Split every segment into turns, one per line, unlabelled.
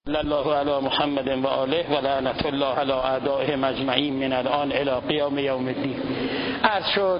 صلی الله علی محمد و آله و لعنت الله علی اعدائهم اجمعین من الان الی قیام یوم الدین. عرض شد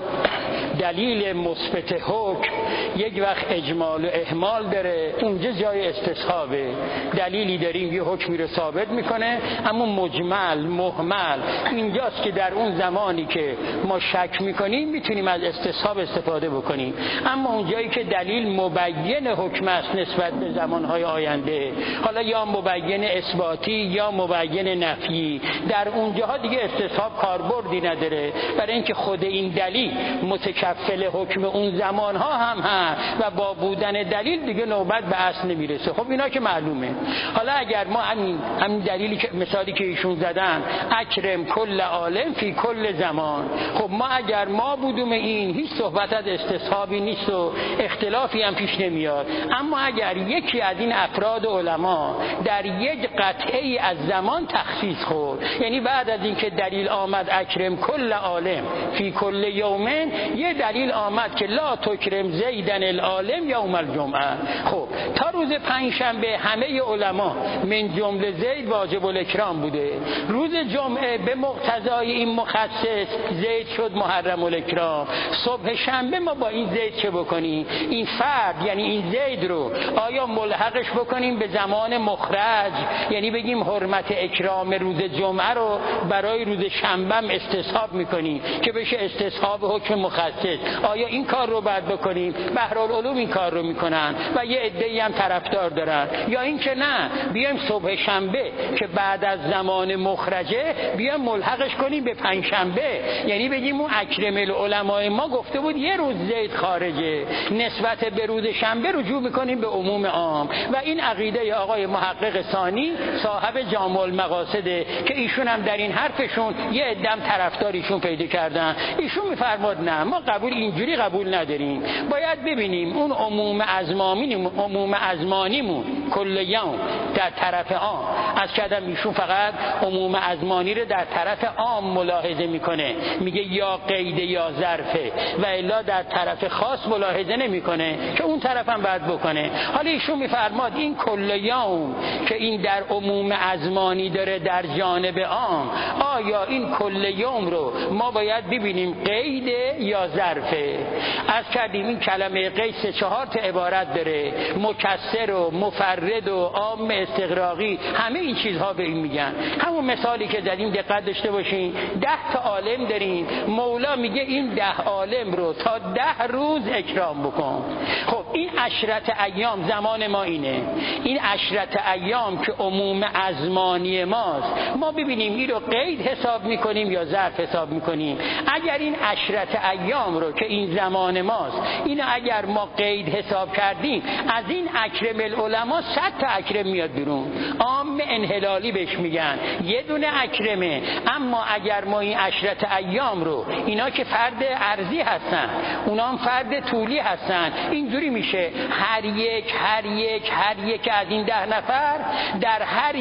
دلیل مثبت حکم یک وقت اجمال و اهمال داره، اونجا جای استصحابه. دلیلی داریم یه حکمی رو ثابت میکنه، اما مجمل مهمل اینجاست که در اون زمانی که ما شک میکنیم میتونیم از استصحاب استفاده بکنیم. اما اونجایی که دلیل مبین حکم است نسبت به زمانهای آینده، حالا یا مبین اثباتی یا مبین نفی، در اونجاها دیگه استصحاب کاربردی نداره، برای اینکه خود این دلیل متکفل حکم اون زمانها هم هست و با بودن دلیل دیگه نوبت به اصل نمیرسه. خب اینا که معلومه. حالا اگر ما همین دلیلی که مثالی که ایشون زدن، اکرم کل عالم فی کل زمان، خب ما اگر ما بودیم این هیچ صحبت از استصحابی نیست و اختلافی هم پیش نمیاد. اما اگر یکی از این افراد علما در یک قطعه از زمان تخصیص خورد، یعنی بعد از اینکه دلیل آمد اکرم کل عالم فی کل یومن، یه دلیل آمد که لا تکرم زیدن العالم یوم الجمعه، خب تا روز پنجشنبه همه علما من جمله زید واجب الاکرام بوده، روز جمعه به مقتضای این مخصص زید شد محرم الاکرام، صبح شنبه ما با این زید چه بکنیم؟ این فرد یعنی این زید رو آیا ملحقش بکنیم به زمان مخرج، یعنی بگیم حرمت اکرام روز جمعه رو برای روز شنبه هم استصحاب میکنیم که بشه استصحاب حکم مخصص، آیا این کار رو باید بکنیم؟ بحرالعلوم این کار رو میکنن و یه عده‌ای هم طرفدار دارن. یا این که نه، بیایم صبح شنبه که بعد از زمان مخرجه بیایم ملحقش کنیم به پنجشنبه، یعنی بگیم اون اکرم العلماء ما گفته بود یه روز زید خارجه، نسبت به روز شنبه رجوع میکنیم به عموم عام. و این عقیده آقای محقق ثانی صاحب جامع المقاصده که ایشون هم در این حرفشون یه عدم طرفداریشون پیدا کردن. ایشون میفرماد نه، ما اینجوری قبول نداریم، باید ببینیم اون عموم ازمانیمون کل یوم در طرف عام. از کردم ایشون فقط عموم ازمانی رو در طرف عام ملاحظه میکنه، میگه یا قید یا ظرفه، و الا در طرف خاص ملاحظه نمیکنه که اون طرف هم باید بکنه. حالا ایشون میفرماد این کل یوم که این در عموم ازمانی داره در جانب عام، آیا این کل یوم رو ما باید ببینیم قید یا ظرفه؟ از کردیم این کلمه قید 3-4 تا عبارت داره، مکسر و مفرد و عام استغراقی، همه این چیزها به این میگن. همون مثالی که زدیم دقت داشته باشین، 10 تا عالم داریم، مولا میگه این 10 عالم رو تا 10 روز اکرام بکن. خب این عشرت ایام زمان ما اینه، این عشرت ایام که عموم ازمانی ماست، ما ببینیم این رو قید حساب میکنیم یا ظرف حساب میکنیم. اگر این عشرت ایام رو که این زمان ماست، اینو اگر ما قید حساب کردیم، از این اکرم العلماء 100 تا اکرم میاد بیرون. عام انحلالی بهش میگن، یه دونه اکرمه. اما اگر ما این عشرت ایام رو، اینا که فرد ارضی هستن، اونا هم فرد طولی هستن، اینجوری میشه هر یک از این 10 نفر در هر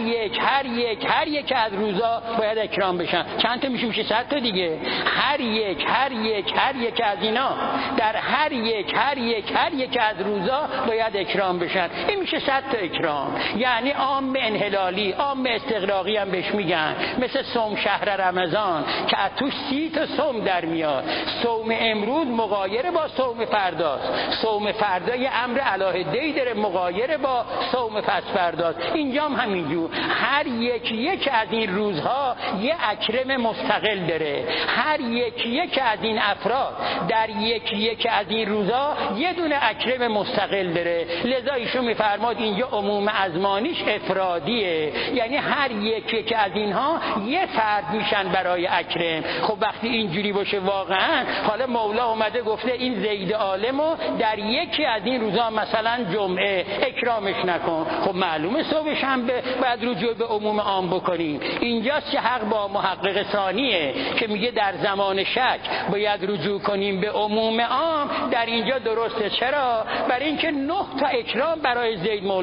یک از روزا باید اکرام بشن. چند تا میشه 100 تا دیگه. هر یک از اینا در هر یک از روزا باید اکرام بشن. این میشه 100 تا اکرام. یعنی عام انحلالی، عام استغراقی هم بهش میگن، مثل صوم شهر رمضان که از توش 30 تا صوم در میاد. صوم امروز مغایر با صوم فرداست، صوم فردا یه امر علاهده‌ای داره مغایر با صوم پس فرداست. اینجا هم همینجور، هر یک از این روزها یه اکرم مستقل داره. هر یک از این افراد در یک از این روزها یه دونه اکرم مستقل داره. لذا ایشون میفرماد اینجا عموم ازمانیش افرادیه، یعنی هر یک از اینها یه فرد میشن برای اکرم. خب وقتی اینجوری باشه واقعا، حالا مولا اومده گفته این زید عالمو در یکی از این روزها مثلا جمعه اکرامش نکن، خب معلومه صبح شنبه بعد رجوع به عموم عام بکنیم. اینجاست که حق با محقق ثانیه که میگه در زمان شک باید رجوع کنیم به عموم عام. در اینجا درسته. چرا؟ برای اینکه 9 تا اکرام برای زید مولا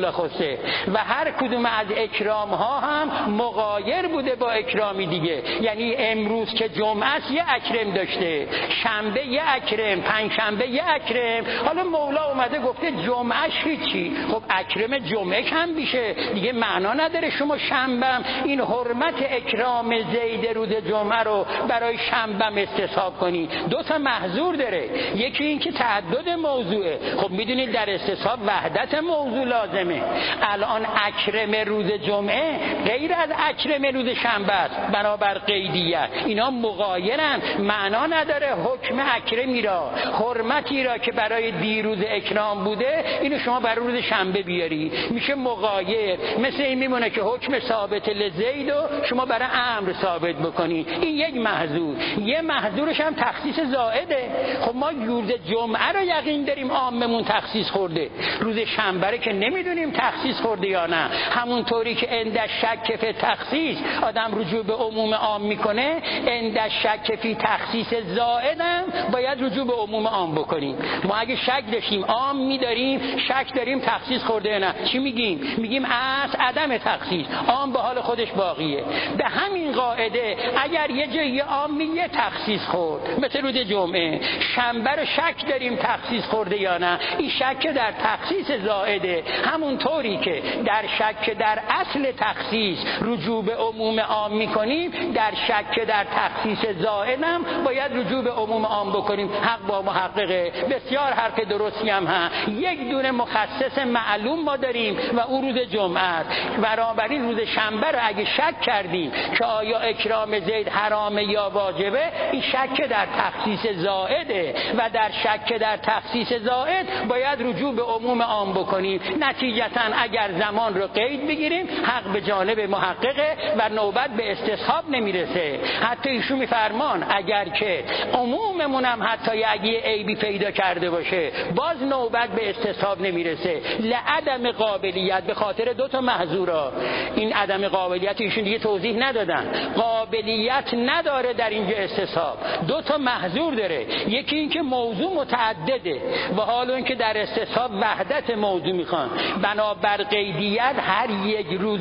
بخوسته و هر کدوم از اکرام ها هم مغایر بوده با اکرامی دیگه. یعنی امروز که جمعه است یه اکرم داشته، شنبه یه اکرم، پنجشنبه یه اکرم، حالا مولا اومده گفته جمعهش هیچی. خب اکرم جمعه کم بیشه دیگه، معنا نداره شما شنبم این حرمت اکرام زید روز جمعه رو برای شنبم استصحاب کنی. دو تا محظور داره، یکی این که تعدد موضوعه. خب میدونید در استصحاب وحدت موضوع لازمه. الان اکرم روز جمعه غیر از اکرم روز شنبه است بنابر قیدیت، اینا مغایرن، معنا نداره حکم اکرمی را، حرمتی را که برای دیروز اکرام بوده اینو شما برای روز شنبه بیاری، میشه مغایر. مثل این میمونه که حکم ثابت لزید و شما برای امر ثابت بکنی، این یک محظور. یه محظورش هم تخصیص زائده. خب ما روز جمعه رو یقین داریم عاممون تخصیص خورده، روز شنبه که نمیدونیم تخصیص خورده یا نه. همونطوری که عند شک فی تخصیص آدم رجوع به عموم عام میکنه، عند شک فی تخصیص زائدم باید رجوع به عموم عام بکنیم. ما اگه شک داشتیم عام میداریم، شک داریم تخصیص خورده یا نه، چی میگیم؟ میگیم از عدم تخصیص، عام به حال خودش باقیه. به همین قاعده اگر یه جایی عام یه تخصیص خورد، مثل روز جمعه، شنبه رو شک داریم تخصیص خورده یا نه، این شک در تخصیص زائده. همونطوری که در شک در اصل تخصیص رجوع به عموم عام میکنیم، در شک در تخصیص زائدم باید رجوع به عموم عام بکنیم. حق با محققه، بسیار حرف درستی هم هست. یک دونه مخصص معلوم ما داریم و او روز جمعه است. بنابراین روز شنبه رو اگه شک کردیم که آیا اکرام زید حرامه یا واجبه، این شک در تخصیص زائده و در شک در تخصیص زائد باید رجوع به عموم عام بکنیم. نتیجتا اگر زمان رو قید بگیریم حق به جانب محققه و نوبت به استصحاب نمیرسه. حتی ایشون میفرمان اگر که عموممون هم حتی اگه عیبی پیدا کرده باشه باز نوبت به استصحاب نمیرسه، لعدم قابلیت، به خاطر دو تا محظورا. این عدم قابلیت ایشون دیگه توضیح ندادن، قابلیت نداره در اینجا استصحاب، دو تا محظور داره. یکی این که موضوع متعدده و حالا این که در استصحاب وحدت موضوع میخوان، بنابر قیدیت هر یک روز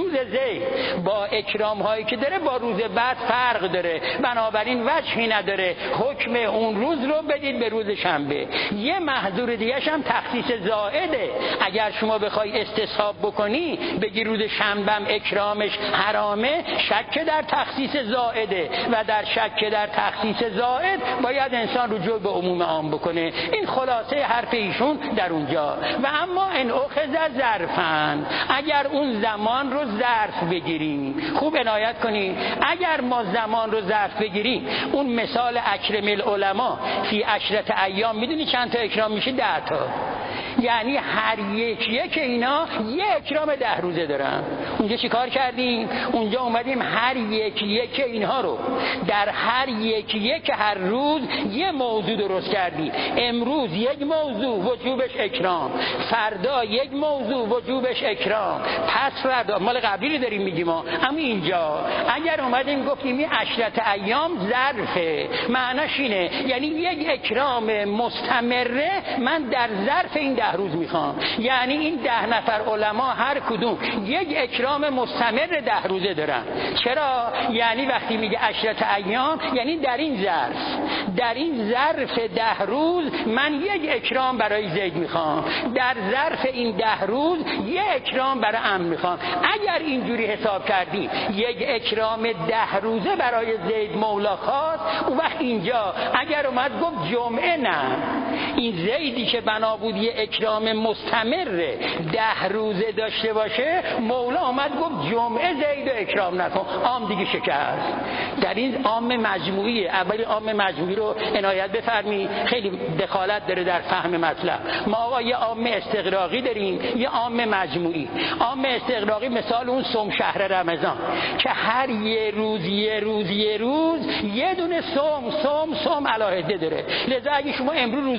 زید با اکرام هایی که داره با روز بعد فرق داره، بنابراین وجهی نداره حکم اون روز رو بدید به روز شنبه. یه محظور دیگه هم تخصیص زائده. اگر شما بخوای استصحاب بکنی بگی روز شنبه اکرامش حرامه، شک در تخصیص زائده و در شک در تخصیص زائد باید انسان رجوع به عموم عام بکنه. این خلاصه حرف ایشون در اونجا. و اما ان اخذ ظرفاً، اگر اون زمان رو ظرف بگیریم، خوب عنایت کنید، اگر ما زمان رو ظرف بگیریم، اون مثال اکرم العلماء فی 10 ایام، میدونی چند تا اکرام میشه؟ 10 تا. یعنی هر یک اینا یه اکرام 10 روزه دارن. اونجا چی کار کردیم؟ اونجا اومدیم هر یک اینها رو در هر یک هر روز یه موضوع درست کردیم. امروز یک موضوع وجوبش اکرام، فردا یک موضوع وجوبش اکرام، پس فردا، مال قبلی رو داریم میگیم. اما اینجا اگر اومدیم گفتیم این 10 ایام ظرفه، معناش اینه یعنی یک اکرام مستمره من در ظرف این 10 روز میخوام. یعنی این 10 نفر علما هر کدوم یک اکرام مستمر 10 روزه دارن. چرا؟ یعنی وقتی میگه 10 ایام یعنی در این ظرف 10 روز من یک اکرام برای زید میخوام، در ظرف این 10 روز یک اکرام برای عمرو میخوام. اگر اینجوری حساب کردی یک اکرام 10 روزه برای زید مولا خواست، اون وقت اینجا اگر اومد گفت جمعه نه، این زیدی که بنا بود یه اکرام مستمر 10 روزه داشته باشه، مولا اومد گفت جمعه زید و اکرام نکن، عام دیگه شکست. در این عام مجموعی، اولی عام مجموعی رو عنایت بفرمی، خیلی دخالت داره در فهم مطلب. ما آقا یه عام استغراقی داریم، یه عام مجموعی. عام استغراقی مثال اون صوم شهر رمضان که هر یه روز یه دونه صوم علاهده داره. لذا اگه شما امروز روزه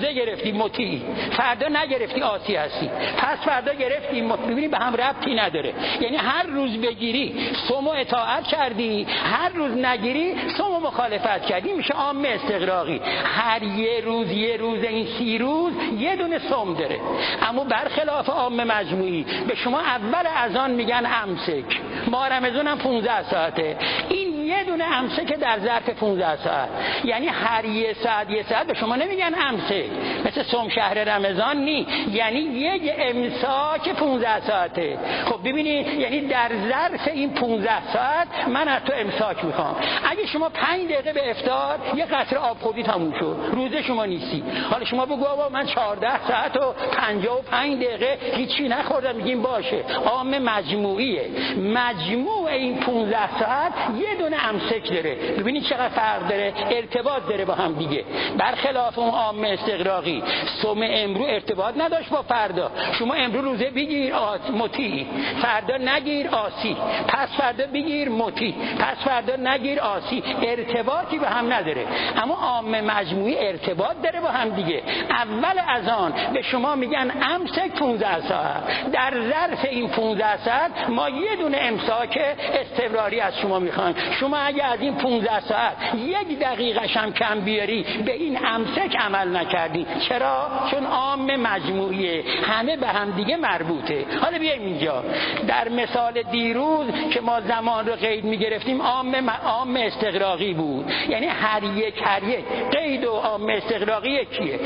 امروزه گرفتی مطیعی، فردا نگرفتی عاصی هستی، پس فردا گرفتی ببینی به هم ربطی نداره. یعنی هر روز بگیری صوم و اطاعت کردی، هر روز نگیری صوم و مخالفت کردی، میشه عام استغراقی. هر یه روز این 30 روز یه دونه صوم داره. اما برخلاف عام مجموعی به شما اول اذان میگن امسک، ما رمضان هم 15 ساعته، این یه دونه امسک در ظرف 15 ساعت، یعنی هر یه ساعت به شما نمیگن امسک مثل صوم شهر رمضان نی، یعنی یک امساک 15 ساعته. خب ببینید، یعنی در ظرف این 15 ساعت من از تو امساک میخوام. اگه شما 5 دقیقه به افطار یه قطره آب خوردی تموم شد، روزه شما نیستی. حالا شما بگو آقا من 14 ساعت و 55 دقیقه هیچی نخوردم، میگیم باشه. عام مجموعیه، مجموع این 15 ساعت یه دونه امسک داره. ببینید چقدر فرق داره، ارتباط داره با هم دیگه. برخلاف اون عام استغراقی، صوم امروز ارتباط نداشت با فردا. شما امروز روزه بگیر مطیع، فردا نگیر عاصی، پس فردا بگیر مطیع، پس فردا نگیر عاصی، ارتباطی با هم نداره. اما عام مجموعی ارتباط داره با هم دیگه. اول اذان به شما میگن امسک 15 ساعت، در ظرف این 15 ساعت ما یه دونه امساک استمراری از شما میخوایم. شما اگه از این 15 ساعت 1 دقیقه هم کم بیاری به این امسک عمل نکردی. چرا؟ چون عام مجموعیه، همه به هم دیگه مربوطه. حالا بیایم اینجا در مثال دیروز که ما زمان رو قید میگرفتیم، عام استغراقی بود، یعنی هر یک قید و عام استغراقی یکیه.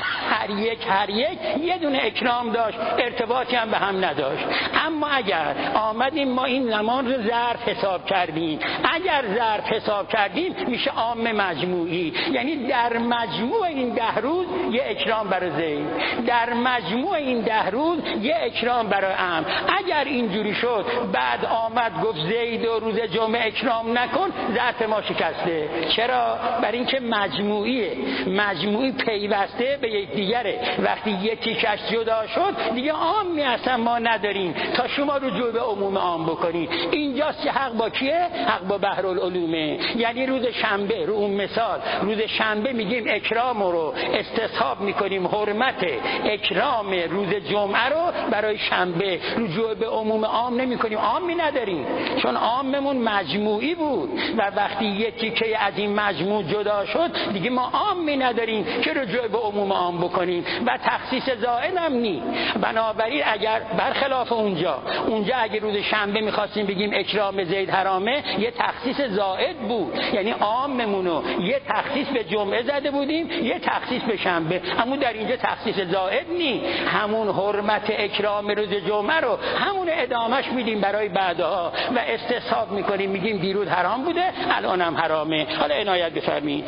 هر یک یه دونه اکرام داشت، ارتباطی هم به هم نداشت. اما اگر آمدیم ما این زمان رو ظرف حساب کردیم، اگر ظرف حساب کردیم میشه عام مجموعی، یعنی در مجموع این 10 روز یه اکرام برای زید، در مجموع این 10 روز یه اکرام برای عمرو. اگر اینجوری شد بعد آمد گفت زید و روز جمعه اکرام نکن، ظرف ما شکسته. چرا؟ برای اینکه مجموعی پیوسته به یکدیگره. وقتی یکیش جدا شد دیگه عامی اصلا ما نداریم تا شما رجوع به عموم عام بکنید. اینجاست که حق با کیه؟ حق با بحرالعلومه. یعنی روز شنبه، رو اون مثال روز شنبه میگیم اکرام رو استصحاب میکنیم، حرمت اکرام روز جمعه رو برای شنبه، رجوع به عموم عام نمیکنیم، عامی نداریم چون عاممون مجموعی بود و وقتی یکی که از این مجموع جدا شد دیگه ما عامی نداریم که رجوع به عموم عام بکنیم و تخصیص زائد هم نی. بنابراین اگر برخلاف اونجا اگه روز شنبه میخواستیم بگیم اکرام زید حرامه، یه تخصیص زائد بود، یعنی عاممونو یه تخصیص به جمعه زده بودیم، یه تخصیص به شنبه. اما در اینجا تخصیص زائد نی، همون حرمت اکرام روز جمعه رو همون ادامهش میدیم برای بعدها و استصحاب میکنیم، میگیم دیروز حرام بوده الان هم حرامه. حالا عنایت بفرمایید.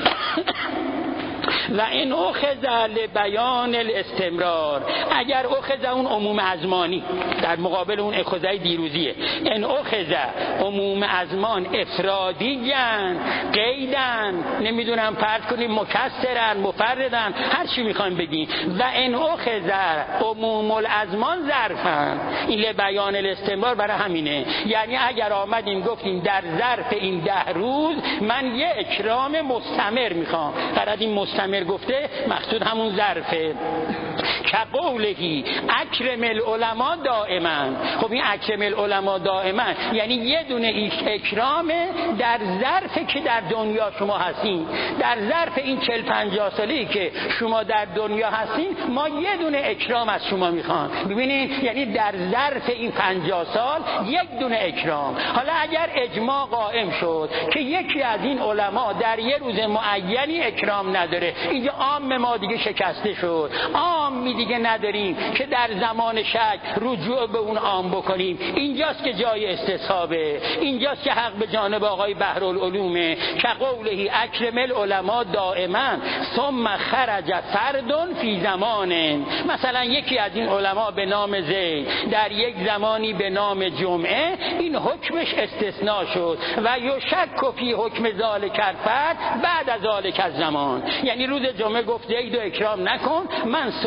و این اخذ لبیان الاستمرار، اگر اخذ اون عموم ازمانی در مقابل اون اخذای دیروزیه، این اخذ عموم ازمان افرادیان قیدن، نمیدونم فرض کنیم مکسرن مفردن، هر چی میخوایم بگیم، و این اخذ عموم الازمان ظرفن. این لبیان الاستمرار برای همینه، یعنی اگر آمدیم گفتیم در ظرف این 10 روز من یه اکرام مستمر میخوام، فقط این مستمر گفته مقصود همون ظرفه. که قولهی اکرم العلماء دائما. خب این اکرم العلماء دائما یعنی یه دونه اکرام در ظرف که در دنیا شما هستین، در ظرف این 40-50 سالی که شما در دنیا هستین ما یه دونه اکرام از شما میخوان. ببینید یعنی در ظرف این 50 سال یک دونه اکرام. حالا اگر اجماع قائم شد که یکی از این علما در یه روز معینی اکرام نداره، اینجا عام ما دیگه شکسته شد، عامی دیگه نداریم که در زمان شک رجوع به اون عام بکنیم. اینجاست که جای استصحابه، اینجاست که حق به جانب آقای بحرالعلومه. که قولهی اکرم العلماء دائما ثم خرج فرد فی زمان. مثلا یکی از این علما به نام زید در یک زمانی به نام جمعه، این حکمش استثناء شد و یشک فی حکم ذالک الفرد بعد از ذالک الزمان. یعنی روز جمعه گفت زید و اکرام نکن، من صبح شنبه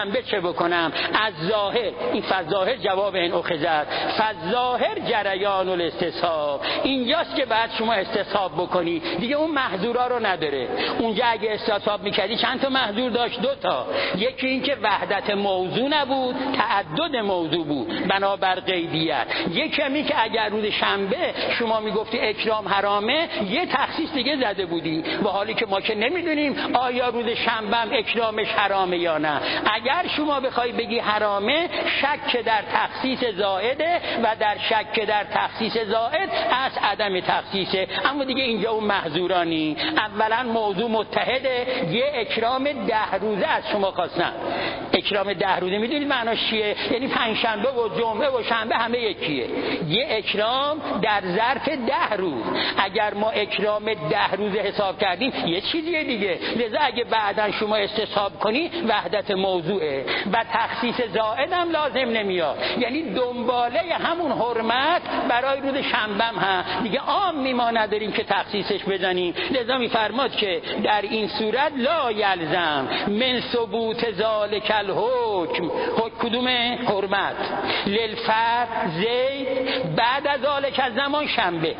شنبه چه بکنم؟ از ظاهر، این فظاهر جواب این اخذت، فظاهر جریان الاستصحاب، اینجاست که بعد شما استصحاب بکنی دیگه. اون محظورا رو نداره. اونجا اگه استصحاب میکردی چند تا محظور داشت؟ 2 تا. یکی این که وحدت موضوع نبود، تعدد موضوع بود بنابر قیدیت. یکی همی که اگر روز شنبه شما میگفتی اکرام حرامه، یه تخصیص دیگه زده بودی، با حالی که ما که نمیدونیم آیا روز شنبه هم اکرامش حرامه یا نه. اگر شما بخوای بگی حرامه، شک در تخصیص زائده و در شک در تخصیص زائد از عدم تخصیصه. اما دیگه اینجا اون محظورانی. اولا موضوع متحده، یه اکرام 10 روزه از شما خواستن. اکرام 10 روزه میدونید معناش چیه؟ یعنی پنجشنبه و جمعه و شنبه همه یکیه. یه اکرام در ظرف 10 روز. اگر ما اکرام 10 روزه حساب کردیم یه چیزیه دیگه. لذا اگه بعداً شما استصحاب کنی وحدت موضوعه و تخصیص زائد هم لازم نمیاد. یعنی دنباله همون حرمت برای روز شنبه هم دیگه عامی ما نداریم که تخصیصش بزنیم. لذا میفرماد که در این صورت لا یلزم من ثبوت ذالک الحکم، حکم کدومه؟ حرمت، للفرد زید بعد از ذالک الزمان شنبه،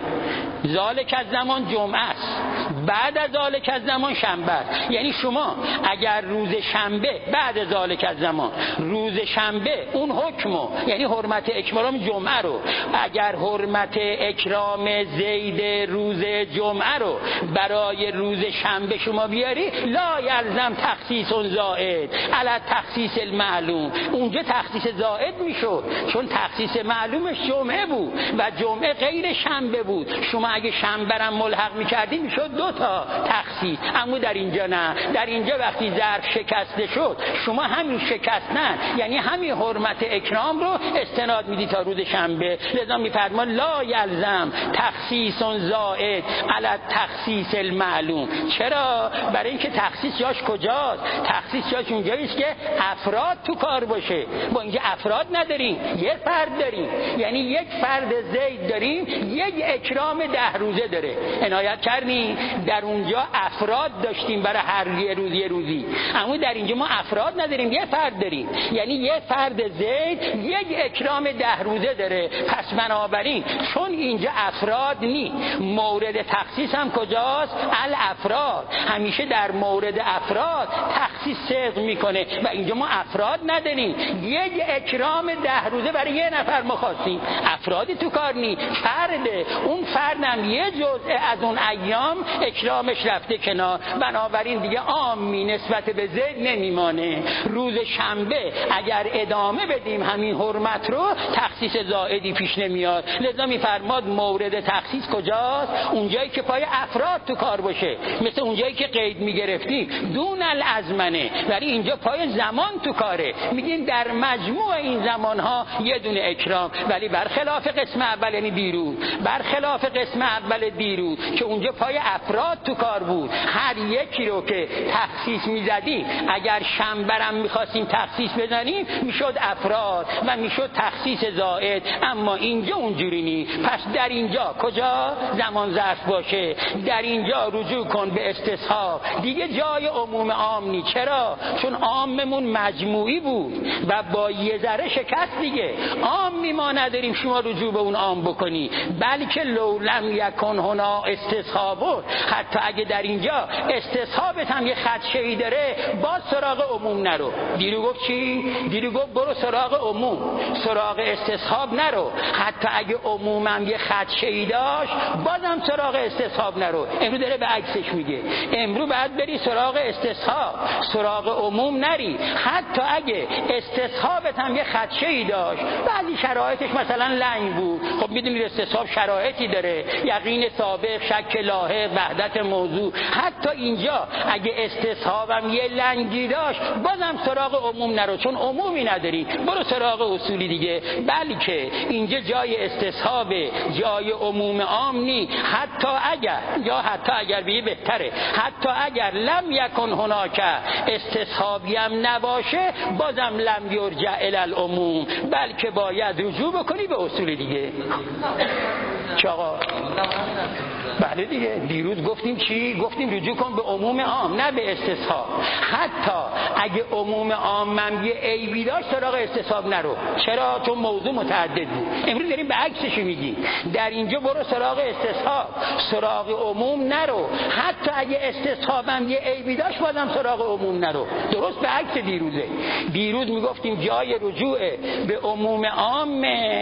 ذالک الزمان جمعه است، بعد از ذالک الزمان شنبه است. یعنی شما اگر روز شنبه بعد از ذالک الزمان، روز شنبه اون حکمو، یعنی حرمت اکرام جمعه رو، اگر حرمت اکرام زید روز جمعه رو برای روز شنبه شما بیاری، لا یلزم تخصیص زائد علی تخصیص المعلوم. اونجا تخصیص زائد میشد چون تخصیص معلومش جمعه بود و جمعه غیر شنبه بود. شما اگه شنبه را ملحق میکردی میشد 2 تا تخصیص. اما در اینجا نه. در اینجا وقتی ظرف شکسته شد، شما همین شکستن یعنی همین حرمت اکرام رو استناد میدی تا روز شنبه. لذا میفرمان لا یلزم تخصیص زائد علی تخصیص المعلوم. چرا؟ برای اینکه تخصیص جاش کجاست؟ تخصیص جاش اونجاییست که افراد تو کار باشه. با اینجا افراد نداریم، یه فرد داریم، یعنی یک فرد زید داریم، یک اکرام 10 روزه داره. عنایت کردین؟ در اونجا افراد داشتیم برای هر یه روزی، اما در اینجا ما افراد نداریم، یه فرد داریم، یعنی یه فرد زید یک اکرام 10 روزه داره. پس بنابراین چون اینجا افراد نی، مورد تخصیص هم کجاست؟ الافراد. همیشه در مورد افراد تخصیص صدق میکنه و اینجا ما افراد نداریم. یک اکرام 10 روزه برای یه نفر ما خواستیم، افرادی تو کار نی، فرده. اون فردم یه جزء از اون ایام اکرامش رفته کنار. بنابراین دیگه عامی نسبت به زید نمیمانه. روز شنبه اگر ادامه بدیم همین حرمت رو، تخصیص زائدی پیش نمیاد. لذا میفرماد مورد تخصیص کجاست؟ اونجایی که پای افراد تو کار باشه، مثل اونجایی که قید میگرفتیم دون الازمنه، ولی اینجا پای زمان تو کاره. میگیم در مجموع این زمانها یه دونه اکرام، ولی برخلاف قسم اول یعنی دیروز، برخلاف قسم اول دیروز که اونجا پای افراد تو کار بود، هر یکی رو که تخصیص میزدیم، اگر شنبرم میخواستیم تخصیص بزنیم میشد افراد و میشد تخصیص زائد. اما اینجا اونجوری نی. پس در اینجا کجا زمان ظرف باشه، در اینجا رجوع کن به استصحاب، دیگه جای عموم عام نی. چرا؟ چون عاممون مجموعی بود و با یه ذره شکست دیگه. عامی ما نداریم شما رجوع به اون عام بکنی، بلکه لو لم یکن هنا استصحاب، حتی اگه در اینجا استصحابت هم یه خدشه‌ای داره، باز سراغ عموم نرو. دیرو گفت چی؟ دیرو گفت برو سراغ عموم، سراغ استصحاب نرو. حتی اگه عمومم یه خدشه‌ای داشت، بازم سراغ استصحاب نرو. امروز داره به عکسش میگه، امروز باید بری سراغ استصحاب، سراغ عموم نری. حتی اگه استصحابت هم یه خدشه‌ای داشت، بعضی شرایطش مثلا لنگ بود، خب میدونید استصحاب شرایطی داره، یقین سابق، شک لاحق، وحدت موضوع. حتی اینجا اگه استصحابم یه لنگی داشت، بازم سراغ عموم نرو، چون عمومی نداری، برو سراغ اصولی دیگه. بلکه اینجا جای استصحاب، جای عموم عام نی. حتی اگر بیه بهتره، حتی اگر لم یکن هناک استصحابی هم نباشه، بازم لم یرجع الی العموم، بلکه باید رجوع بکنی به اصول دیگه. که آقا بله دیگه دیروز گفتیم چی؟ گفتیم رجوع کن به عموم عام نه به استصحاب. حتی اگه عموم عام من یه عیبی داشت سراغ استصحاب نرو. چرا؟ چون موضوع متعدد بود. امروز داریم به عکسش میگیم. در اینجا برو سراغ استصحاب، سراغ عموم نرو. حتی اگه استصحابم یه عیبی داشت بازم سراغ عموم نرو. درست به عکس دیروزه. دیروز میگفتیم جای رجوع به عموم عام،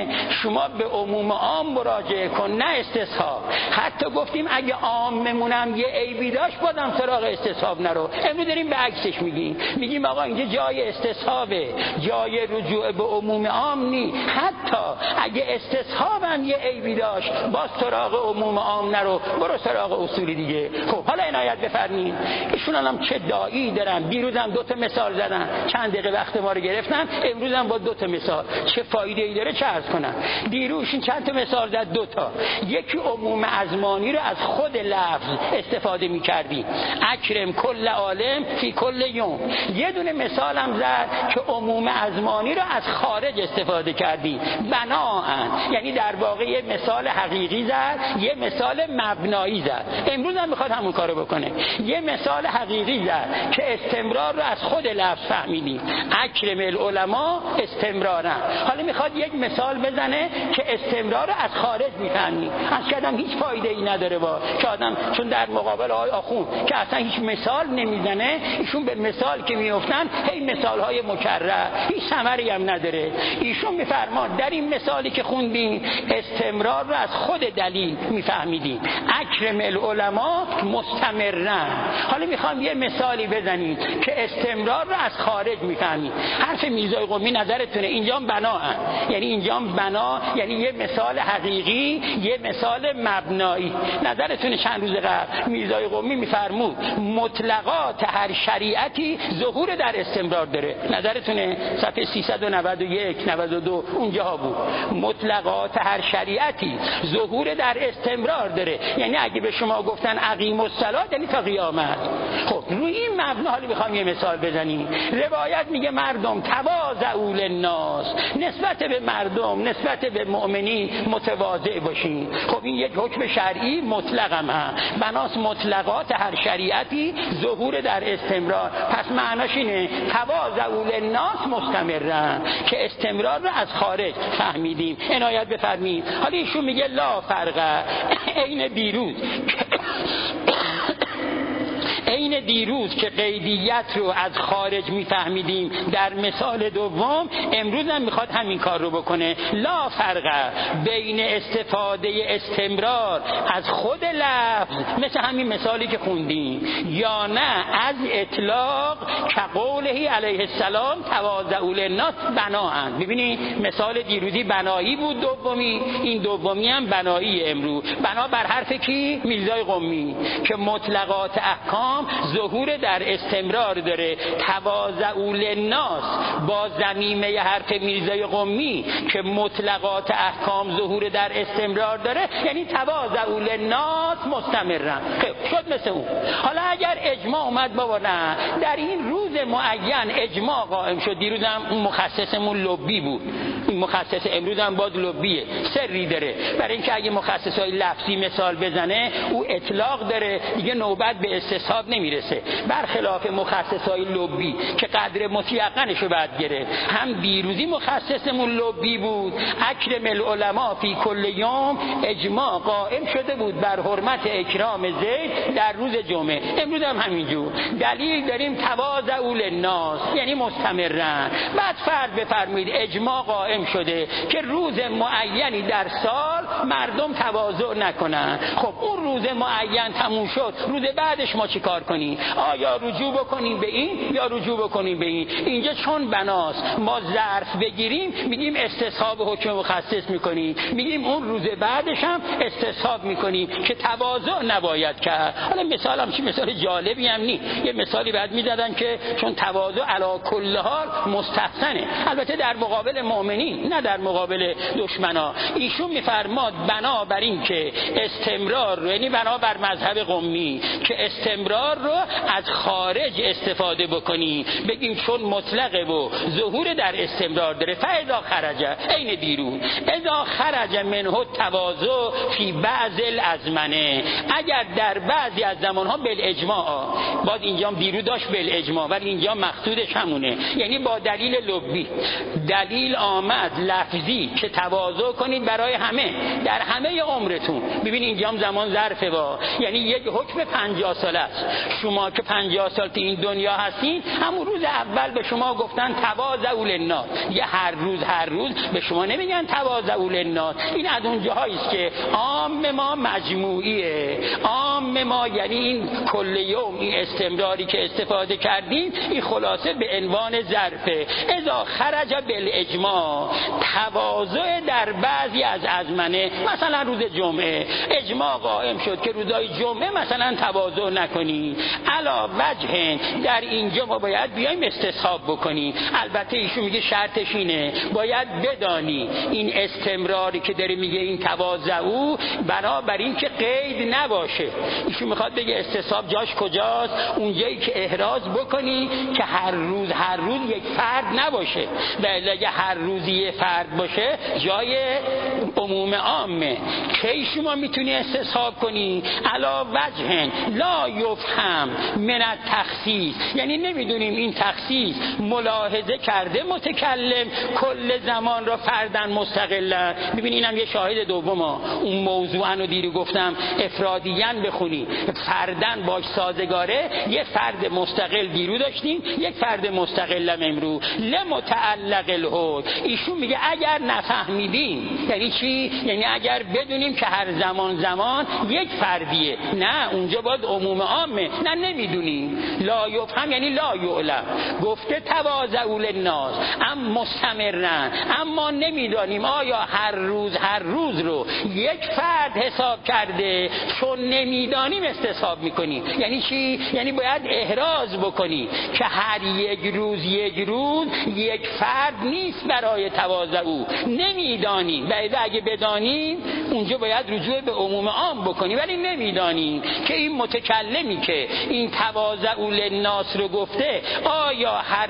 شما به عموم عام مراجعه کن نه استصحاب. حتی گفتیم اگه عاممونم یه عیبی داشت بازم سراغ استصحاب نرو. امروز داریم به عکسش میگیم آقا اینجا جای استصحابه، جای رجوع به عموم عام نی. حتی اگه استصحابم یه عیبی داشت باز سراغ عموم عام نرو، برو سراغ اصول دیگه. خب حالا عنایت بفرمایید ایشون هم چه دایی دارن. دیروزم 2 تا مثال زدن، چند دقیقه وقت ما رو گرفتن. امروز هم با 2 تا مثال چه فایده ای داره چه عرض کنم. دیروز چند تا مثال زد، 2 تا. یکی عموم ازمانی رو از خود لفظ استفاده می‌کردی، اکرم کل عالم فی کل یوم. یه دونه مثال هم زد که عموم ازمانی رو از خارج استفاده کردی، بناءن، یعنی در واقع یه مثال حقیقی زد، یه مثال مبنایی زد. امروز هم میخواد همون کارو بکنه. یه مثال حقیقی زد که استمرار رو از خود لفظ فهمیدی، اکرم العلماء استمرارا. حالا میخواد یک مثال بزنه که استمرار رو از خارج میفهمی. از کدام هیچ فایده ای نداره با که آدم، چون در مقابل آقای آخوند که اصلا هیچ مثال نمیزنه، ایشون به مثال که میافتن هی مثال های مکرر هیچ ثمری هم نداره. ایشون میفرمان در این مثالی که خوندیم استمرار رو از خود دلیل میفهمیدیم، اکرم العلماء مستمرن. حالا میخوام یه مثالی بزنیم که استمرار رو از خارج میفهمیم. حرف میرزای قمی نظرتونه اینجا بنا، یعنی اینجا بنا یعنی یه مثال حقیقی یه مثال مبنایی. نظرتونه چند روز قبل میرزای قمی میفرمود مطلقات هر شریعتی ظهور در استمرار داره. نظرتونه صفحه 391 92 اونجا بود. مطلقات هر شریعتی ظهور در استمرار داره، یعنی اگه به شما گفتن اقیم الصلاة یعنی تا قیامت. خب روی این مبنا حالا میخوام یه مثال بزنیم. روایت میگه مردم تواضعوا للناس، نسبت به مردم نسبت به مؤمنین متواضع باشین. خب این یک حکم شرعی مطلق هم هست. بناس مطلقات هر شریعتی ظهور در استمرار. پس معناش اینه تواضعوا للناس مستمرن، که استمرار رو از خارج فهمیدیم. عنایت بفرمایید. حالا ایشون میگه لا فرق عین دیروز که قیدیت رو از خارج میفهمیدیم در مثال دوم، امروز هم میخواد همین کار رو بکنه. لا فرق بین استفاده استمرار از خود لفظ مثل همین مثالی که خوندیم یا نه از اطلاق که قوله علیه السلام تواضعوا للناس بناءن. ببینید مثال دیروزی بنایی بود، دومی، این دومی هم بنایی امروز. بنا بر حرف کی؟ میرزای قمی که مطلقات احکام ظهور در استمرار داره. تواضعوا للناس با ضمیمه حرف میرزای قمی که مطلقات احکام ظهور در استمرار داره، یعنی تواضعوا للناس مستمرن. شد مثل اون. حالا اگر اجماع اومد بابا نه در این روز معین اجماع قائم شد. دیروز هم مخصصمون لبی بود، این مخصص امروز هم باز لبیه، سری داره. برای اینکه اگه مخصصای لفظی مثال بزنه او اطلاق داره دیگه، نوبت به استصحاب نمیرسه. برخلاف مخصصای لبی که قدر متیقنشو بعد گره. هم دیروزی مخصصمون لبی بود، اکرم العلماء فی کل یوم، اجماع قائم شده بود بر حرمت اکرام زید در روز جمعه. امروز هم همینجور دلیل داریم تواضعوا للناس یعنی مستمرن. بعد فرض بفرمایید اجماع قائم شده که روز معینی در سال مردم تواضع نکنن. خب اون روز معین تموم شد، روز بعدش ما چی کار کنیم؟ آیا رجوع بکنیم به این یا رجوع بکنیم به این؟ اینجا چون بناست ما ظرف بگیریم میگیم استصحاب حکم مخصص میکنیم، میگیم اون روز بعدش هم استصحاب میکنیم که تواضع نباید کرد. حالا مثال هم چی مثال جالبی هم نی، یه مثالی بعد میزدن که چون تواضع علی کل حال مستحسنه، البته در مقابل مؤمنین نه در مقابل دشمنا. ایشون میفرما میاد بنابر این که استمرار رو، یعنی بنابر مذهب قمی که استمرار رو از خارج استفاده بکنی، بگیم چون مطلقه و ظهور در استمرار داره. فاذا خرج عین بیرون، اذا خرج منه تواضع فی بعض الازمنه، اگر در بعضی از زمانها بالاجماع، باز اینجا بیرون داشت بالاجماع ولی اینجا مقصودش همونه، یعنی با دلیل لبی، دلیل آمد لفظی که تواضع کنید برای همه در همه عمرتون. ببین اینجا هم زمان ظرفه یعنی یک حکم 50 ساله است. شما که 50 سال تو این دنیا هستین، همون روز اول به شما گفتن تواضعوا للناس، یه هر روز به شما نمیگن تواضعوا للناس. این از اون جاهایی است که عام ما مجموعیه، عام ما یعنی این کل یوم، این استمراری که استفاده کردیم، این خلاصه به عنوان ظرفه. اذا خرج بالاجماع، تواضع در بعضی از ازمنه، مثلا روز جمعه اجماع قائم شد که روزای جمعه مثلا تواضع نکنی، علا وجه در اینجا ما باید بیایم استصحاب بکنیم. البته ایشون میگه شرطش اینه، باید بدانی این استمراری که داره میگه این تواضعو، بنابراین که قید نباشه. ایشون میخواد بگه استصحاب جاش کجاست؟ اونجایی که احراز بکنی که هر روز یک فرد نباشه، ولی اگه هر روز یه فرد باشه جای عموم عامه. کی شما میتونی استصحاب کنی؟ علا وجه لا یفهم من التخصیص، یعنی نمیدونیم این تخصیص ملاحظه کرده متکلم کل زمان را فردن مستقلا. ببین اینم یه شاهد دومه. اون موضوعا رو دیرو گفتم افرادیاً بخونی، فردن باش سازگاره. یه فرد مستقل دیرو داشتیم، یک فرد مستقلم امرو. لمتعلق الحد، ایشون میگه اگر نفهمیدیم، یعنی چی؟ یعنی اگر بدونیم که هر زمان یک فردیه، نه اونجا باید عموم عامه، نه نمیدونیم. لا یفهم یعنی لا یعلم. گفته تواضعوا للناس اما مستمرن، اما نمیدانیم آیا هر روز رو یک فرد حساب کرده. چون نمیدانیم استصحاب میکنیم. یعنی چی؟ یعنی باید احراز بکنی که هر یک روز یک فرد نیست برای تواضعو. نمیدانیم و اگه بدانیم اونجا باید رجوع به عموم عام بکنی، ولی نمیدانیم که این متکلمی که این تواضعوا للناس رو گفته آیا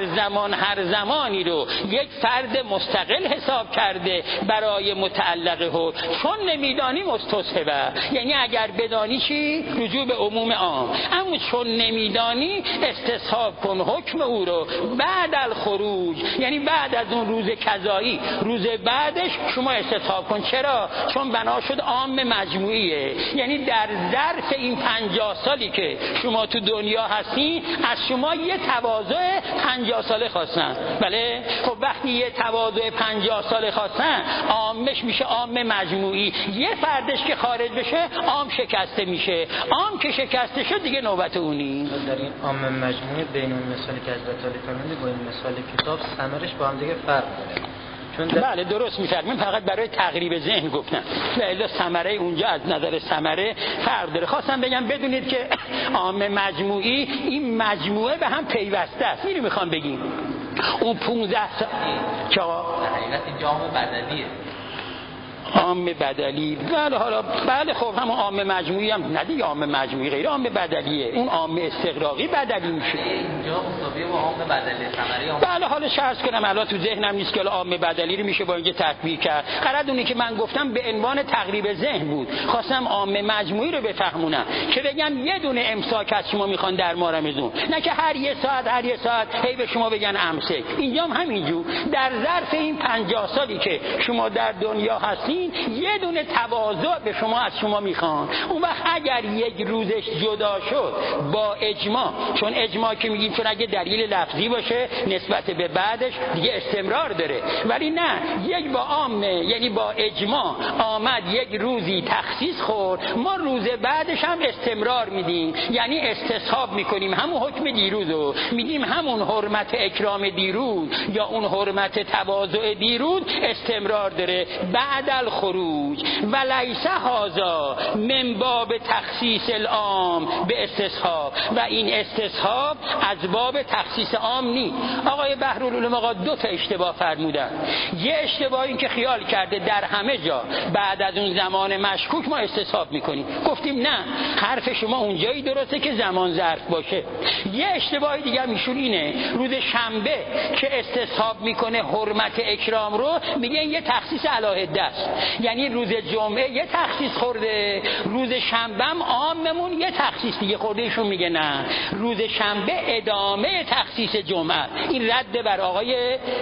هر زمانی رو یک فرد مستقل حساب کرده برای متعلقه. چون نمیدانیم استصحبه، یعنی اگر بدانی چی؟ رجوع به عموم عام. اما چون نمیدانی استصحاب کن حکم او رو بعد الخروج، یعنی بعد از اون روز قضایی، روز بعدش شما استصحاب کن. چرا؟ چون بنا شد عام مجموعیه، یعنی در ظرف این 50 سالی که شما تو دنیا هستی از شما یه تواضع 50 ساله خواستن. بله؟ خب وقتی یه تواضع 50 ساله خواستن، عامش میشه عام مجموعی. یه فردش که خارج بشه عام شکسته میشه. عام که شکسته شد دیگه نوبت اونی.
در این عام مجموعی بین اون مثالی که حضرت علی فرمودید با این مثال کتاب ثمرش با هم دیگه فرق داره.
بله درست میفرمایید، فقط برای تقریب ذهن گفتم. ولی ثمره اونجا از نظر ثمره فرق داره. خواستم بگم بدونید که عام مجموعی این مجموعه به هم پیوسته است. اینو میخوام بگیم. اون 15 سال که
حقیقت اینجا عام بدلیه.
عام بدلی، بله خب همون عام مجموعی هم نه دیگه، عام مجموعی غیر عام بدلیه. اون عام استغراقی بدلی میشه.
اینجا مساوی با عام بدلی ثمره.
بله حالا شرط کنم الان تو ذهنم نیست که عام بدلی رو میشه با اینکه تطبیق کرد. غرض اونی که من گفتم به عنوان تقریب ذهن بود. خواستم عام مجموعی رو بفهمونم که بگم یه دونه امساک از شما میخوان در ما رمضان، نه که هر یه ساعت هی به شما بگن امسک. اینجا هم همینجور در ظرف این 50 سالی که شما در دنیا هستین یه دونه تواضع به شما از شما میخوان. اون وقت اگر یک روزش جدا شد با اجماع، چون اجماع که میگیم چون اگه دلیل لفظی باشه نسبت به بعدش دیگه استمرار داره، ولی نه یک با عامه یعنی با اجماع آمد یک روزی تخصیص خورد، ما روز بعدش هم استمرار میدیم، یعنی استصحاب میکنیم همون حکم دیروزو، میگیم همون حرمت اکرام دیروز یا اون حرمت تواضع دیروز استمرار داره. بعد الخروج و لیس هذا من باب تخصیص العام به استصحاب، و این استصحاب از باب تخصیص عام نی. آقای بحرالعلوم آقا دو تا اشتباه فرمودن. یه اشتباه این که خیال کرده در همه جا بعد از اون زمان مشکوک ما استصحاب میکنیم. گفتیم نه، حرف شما اونجایی درسته که زمان ظرف باشه. یه اشتباه دیگه هم ایشون اینه، روز شنبه که استصحاب میکنه حرمت اکرام رو میگه این یه تخصیص علاهده است، یعنی روز جمعه یه تخصیص خورده، روز شنبه هم عاممون یه تخصیص دیگه خورده. ایشون میگه نه، روز شنبه ادامه تخصیص جمعه. این رد بر آقای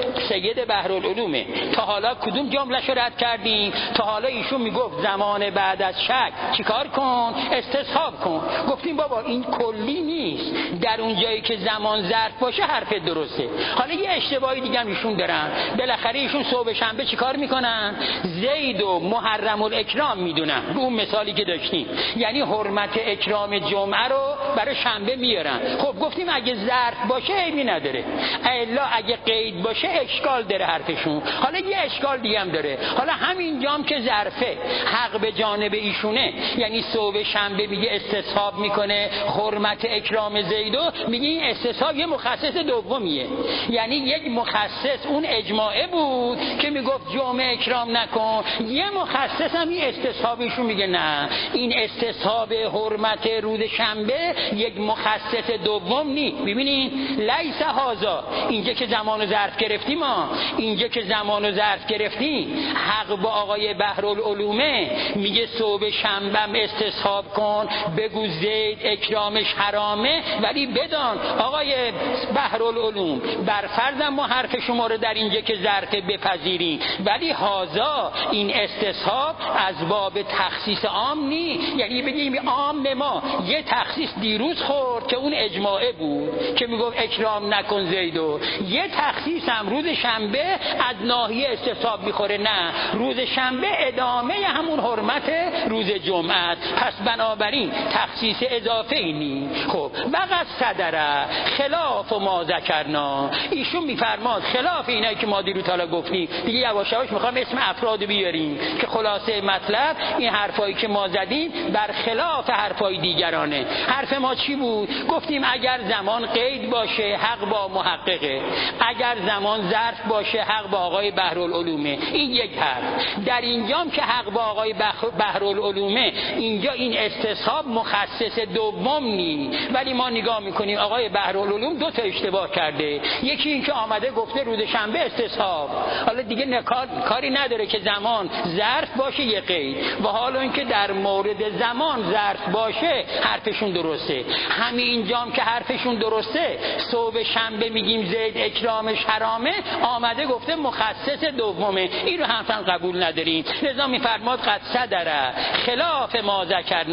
سید بحرالعلومه. تا حالا کدوم جمله‌ش رو رد کردیم؟ تا حالا ایشون میگفت زمان بعد از شک چیکار کن؟ استصحاب کن. گفتیم بابا این کلی نیست، در اون جایی که زمان ظرف باشه حرف درسته. حالا یه اشتباهی دیگه هم ایشون دارن. بالاخره ایشون صبح شنبه چیکار میکنن؟ زید و محرم الاکرام میدونن. رو اون مثالی که داشتیم، یعنی حرمت اکرام جمعه رو برای شنبه میارن. خب گفتیم اگه ظرف باشه عیبی نداره، الا اگه قید باشه اشکال داره حرفشون. حالا یه اشکال دیگه هم داره. حالا همینجام که ظرفه حق به جانب ایشونه، یعنی صبح شنبه میگه استصحاب میکنه حرمت اکرام زیدو، میگه این استصحاب یه مخصص دومیه، یعنی یک مخصص اون اجماعه بود که میگفت جمعه اکرام نکن، یه مخصص هم این استصحابشون میگه نه، این استصحاب حرمت روز شنبه یک مخصص دوم نی. ببینین لیس هذا، اینجا که زمان و ظرف گرفتیم ما، اینجا که زمان و ظرف گرفتیم، حق با آقای بحرالعلومه میگه صبح شنبه استصحاب کن، بگو زید اکرامش حرامه، ولی بدان آقای بحرالعلوم بر فرض ما حرف شما رو در اینجا که ظرف بپذیریم، ولی هازا این استصحاب از باب تخصیص عام نی، یعنی بگیم عام ما یه تخصیص دیروز خورد که اون اجماعه بود که میگفت اکرام نکن زیدو، یه تخصیص هم روز شنبه از ناحیه استصحاب میخوره، نه روز شنبه ادامه همون حرمت روز جمعه است. پس بنابراین تخصیص اضافه اینی. خب وقت صدره خلاف ما ذکرنا، ایشون میفرماد خلاف اینایی که ما دیروز حالا گفتیم دیگه، یواش یواش میخوام اسم افراد بیاریم که خلاصه مطلب این حرفایی که ما زدیم بر خلاف حرفای دیگرانه. حرف ما چی بود؟ گفتیم اگر زمان قید باشه حق با محققه، اگر زمان ظرف باشه حق با آقای بحرالعلومه. این یک حرف. در اینجام که حق با آقای بحرالعلومه، اینجا این استصحاب مخصص دوم نی، ولی ما نگاه میکنیم آقای بحرالعلوم دو تا اشتباه کرده. یکی این که آمده گفته روز شنبه استصحاب، حالا دیگه کاری نداره که زمان ظرف باشه یه قید، و حالا اینکه در مورد زمان ظرف باشه حرفشون درسته. همین اینجام که حرفشون درسته، صبح شنبه میگیم زید اکرامش حرامه، آمده گفته مخصص دومه، این رو هم قبول نداریم. لذا میفرماد قد صدره خلاف ما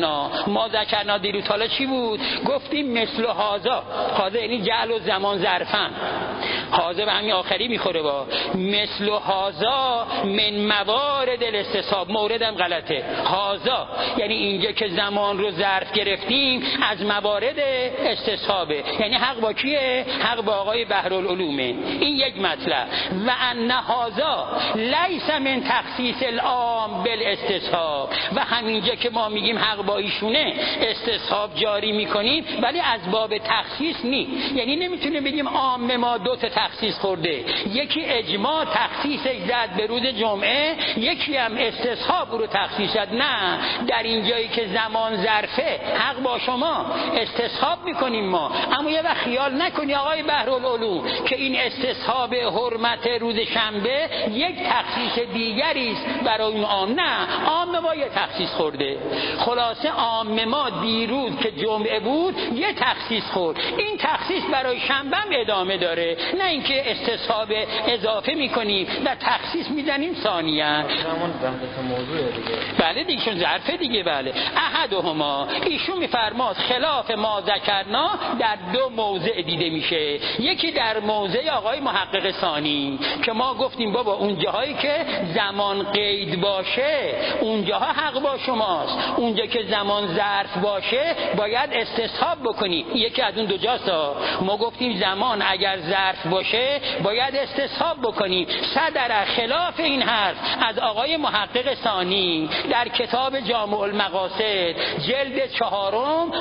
ذکرنا دیروز حالا چی بود؟ گفتیم مثل هازا یعنی جعل و زمان ظرفن، هازا به همین آخری میخوره با مثل هازا من موارد الاستصحاب، موردم غلطه، هازا یعنی اینجا که زمان رو ظرف گرفتیم از موارد استصحابه، یعنی حق با کیه؟ حق با آقای بحرالعلومه. این یک مطلب. و ان هازا لیس من تخصیص العام بالاستصحاب، و همینجا که ما میگیم حق با ایشونه استصحاب جاری میکنیم ولی از باب تخصیص نی، یعنی نمیتونه بگیم عام ما دو تا تخصیص خورده، یکی اجماع تخصیصش زد به روز جمعه، یکی هم استصحاب رو تخصیص زد. نه، در اینجایی که زمان ظرفه حق با شما استصحاب میکنیم ما، اما یه وقت خیال نکنی آقای بحرالعلوم که این استصحاب حرمت روز شنبه یک تخصیص دیگری است برای اون عام. نه، عام ما یه تخصیص خورده. خلاصه عام ما دیروز که جمعه بود یه تخصیص خورد، این تخصیص برای شنبه هم ادامه داره، نه اینکه استصحاب اضافه میکنیم و تخصیص میزنیم ثانیاً.
همون وحدت موضوع دیگه.
بله دیگه، چون ظرفه دیگه. بله احدهما، ایشون میفرماد خلاف ما ذکرنا در دو موضع دیده میشه. یکی در موضع آقای محقق ثانی که ما گفتیم بابا اون جاهایی که زمان قید باشه اونجاها حق با شماست، اونجا که زمان ظرف باشه باید استصحاب بکنی. یکی از اون دو جاست. ما گفتیم زمان اگر ظرف باشه باید استصحاب بکنیم. صدر خلاف این حرف از آقای محقق ثانی در کتاب جامع المقاصد جلد 4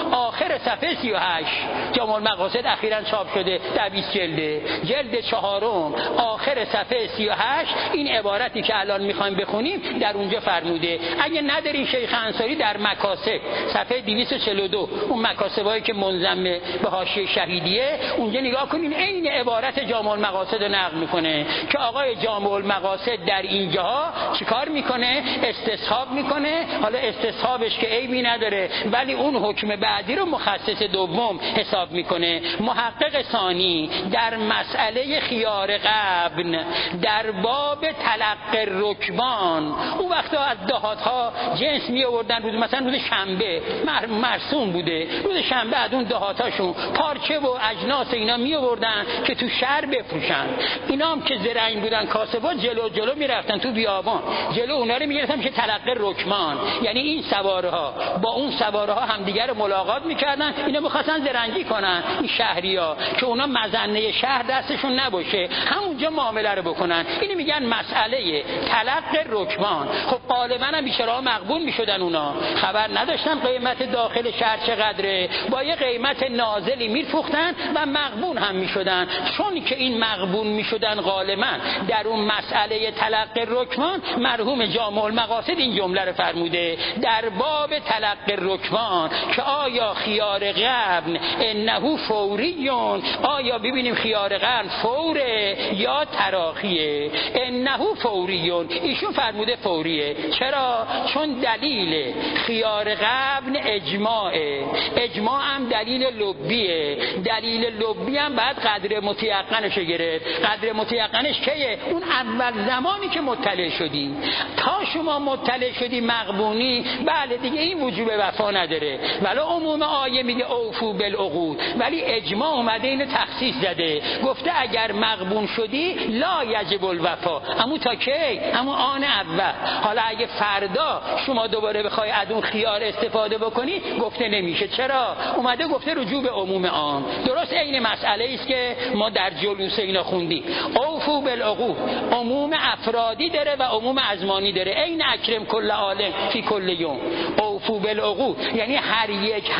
آخر صفحه 38، جامع المقاصد اخیراً چاپ شده در 20 جلده، جلد 4 آخر صفحه 38 این عبارتی که الان میخوایم بخونیم در اونجا فرموده. اگه ندارین شیخ انصاری در مکاسب صفحه 242 اون مکاسبایی که منضم به حاشیه شهیدیه اونجا نگاه کنین، عین عبارت جامع المقاصد رو نقل میکنه که آقای جامع المقاصد در اینجاها چیکار میکنه؟ استصحاب میکنه. حالا استصحابش که عیبی نداره ولی اون حکم بعدی رو مخصص دوم حساب میکنه. محقق ثانی در مسئله خیار قبن در باب تلقی رکبان، اون وقتا از دهات‌ها جنس می آوردن، روز مثلا روز شنبه مرسوم بوده، روز شنبه از اون دهاتاشون پارچه و اجناس اینا می آوردن که تو شهر بفروشن. اینا هم که زرنگ بودن کاسبا جلو میرفتن تو بیابان، جلو اونا رو میگرفتن که تلقی رکبان، یعنی این سوارها با اون سوارها همدیگر رو ملاقات میکردن. اینا می‌خواستن زرنگی کنن این شهریا که اونا مظنه شهر دستشون نباشه، همونجا معامله رو بکنن. اینو میگن مسئله تلقی رکبان. خب غالبا هم بیچاره‌ها مغبون میشدن، اونا خبر نداشتن قیمت داخل شهر چقدره، با یه قیمت نازلی میفروختن و مغبون هم میشدن. چون که این مغبون میشدن غالبا در اون مسئله تلقی رکبان مرحوم جامع المقاصد این جمله رو فرموده در باب تلقی رکبان که آیا خیار قبن انه فوریون، آیا ببینیم خیار قبن فوره یا تراخیه. انه فوریون، ایشون فرموده فوریه. چرا؟ چون دلیل خیار قبن اجماعه، اجماع هم دلیل لبیه، دلیل لبی هم بعد قدر متیقنش گرفت. قدر متیقنش کیه؟ اون اول زمانی که مطلع شدی. تا شما مطلع شدی مغبونی، بله دیگه این وجوب وفا نداره. ولی عموم آیه میگه اوفو بالعقود، ولی اجماع اومده اینو تخصیص زده، گفته اگر مغبون شدی لا یجب الوفا. اما تا کی؟ اما آن اول. حالا اگه فردا شما دوباره بخوای از اون خیار استفاده بکنی گفته نمیشه. چرا؟ اومده گفته رجوع به عموم عام. درست عین مسئله است که ما در جلوس اینا خوندیم. اوفو بالعقود عموم افرادی داره و عموم ازمانی داره. عین اکرم کل عالم فی کل یوم. اوفو بالعقود یعنی هر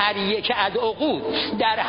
یک از عقود در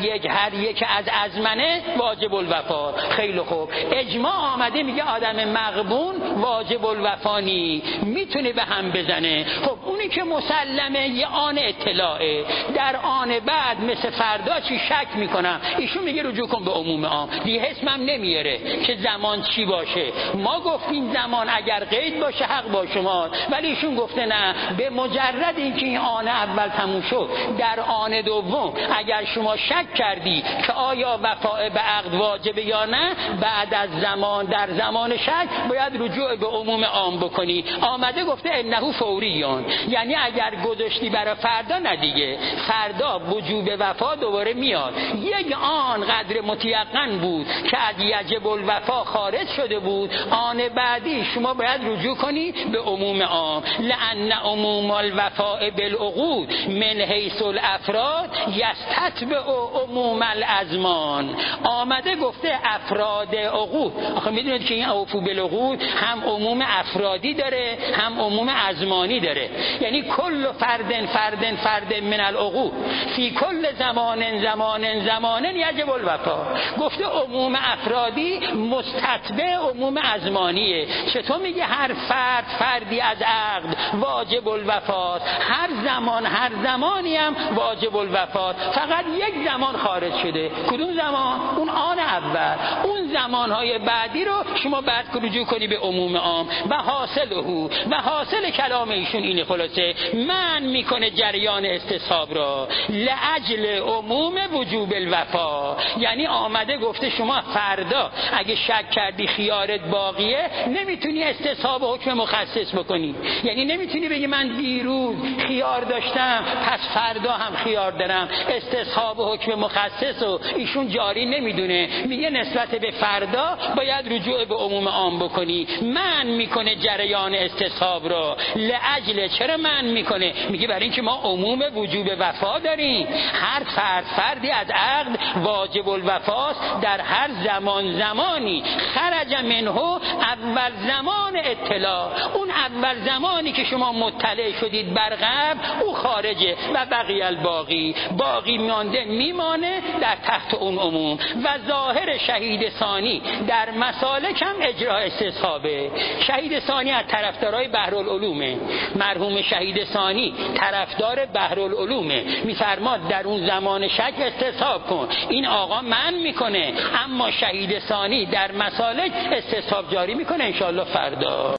هر یک از ازمنه واجب الوفا. خیلی خوب، اجماع آمده میگه آدم مغبون واجب الوفانی، میتونه به هم بزنه. خب اونی که مسلمه یه آن اطلاعه، در آن بعد مثل فردا چی شک میکنم، ایشون میگه رجوع کن به عموم عام. دیگه اسمم نمیاره که زمان چی باشه. ما گفتیم زمان اگر قید باشه حق با شما، ولی ایشون گفته نه، به مجرد اینکه این آن اول تموم شد در آن دوم اگر شما شک کردی که آیا وفاء به عقد واجبه یا نه، بعد از زمان در زمان شک باید رجوع به عموم عام بکنی. آمده گفته انه فوریون، یعنی اگر گذاشتی برای فردا نه دیگه، فردا وجوب وفا دوباره میاد. یک آن قدر متیقن بود که از یجب الوفا خارج شده بود، آن بعدی شما باید رجوع کنی به عموم عام. لأن عموم الوفاء بالعقود من حیث الافراد یستتبع عموم الازمان. آمده گفته افراد عقود. آخه میدونید که این اوفو بالعقود هم عموم افرادی داره هم عموم ازمانی داره، یعنی کل فرد من العقود فی کل زمان یجب الوفا. گفته عموم افرادی مستتبع عموم ازمانیه. چطور میگه هر فردی از عقد واجب الوفاست، هر زمانی هم واجب الوفاست، فقط یک زمان خارج شده. کدوم زمان؟ اون آن اول. اون زمانهای بعدی رو شما بعد رجوع کنی به عموم عام. و حاصل کلام ایشون اینه، خلاصه من میکنه جریان استصحاب را لأجل عموم وجوب الوفا. یعنی آمده گفته شما فردا اگه شک کردی خیارت باقیه نمیتونی استصحاب حکم مخصص بکنی، یعنی نمیتونی بگی من دیروز خیار داشتم پس فردا هم خیار دارم. استصحاب حکم مخصص و ایشون جاری نمیدونه، میگه نسبت به فردا باید رجوع به عموم عام بکنی. من میکنه جریان استصحاب رو. لاجل چرا من میکنه؟ میگه برای اینکه ما عموم وجوب وفا داریم. هر فردی از عقد واجب الوفاست در هر زمانی. خرج منه اول زمان اطلاع، اون اول زمانی که شما مطلع شدید بر قبل او خارجه و بقی الباقی، باقی میمانه در تحت اون عموم. و ظاهر شهید ثانی در مسالک هم اجرا استصحابه. شهید ثانی از طرفدارای بحرالعلومه، مرحوم شهید ثانی طرفدار بحرالعلومه، میفرماد در اون زمان شک استصحاب کن. این آقا من میکنه، اما شهید ثانی در مسالک استصحاب جاری میکنه. انشاءالله فردا